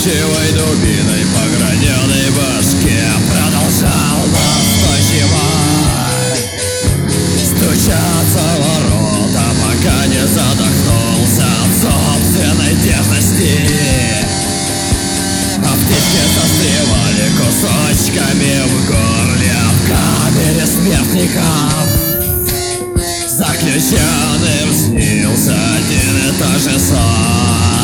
Настойчивой дубиной по граненой башке продолжал настойчиво стучаться в ворота, пока не задохнулся от собственной дерзости. А птички застревали кусочками в горле в камере смертников. Заключенным снился один и тот же сон.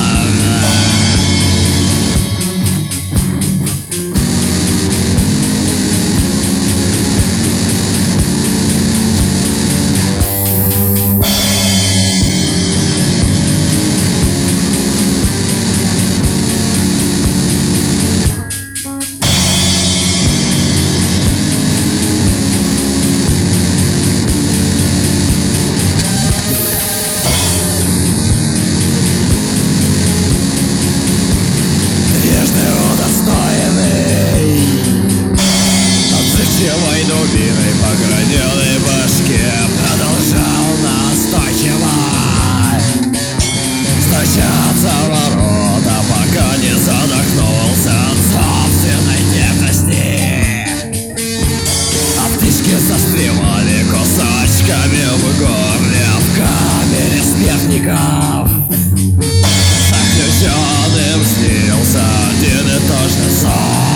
Дубиной по граненой башке продолжал настойчиво стучаться в ворота, пока не задохнулся от собственной дерзости. А птички застревали кусочками в горле в камере смертников. Заключенным снился один и тот же сон.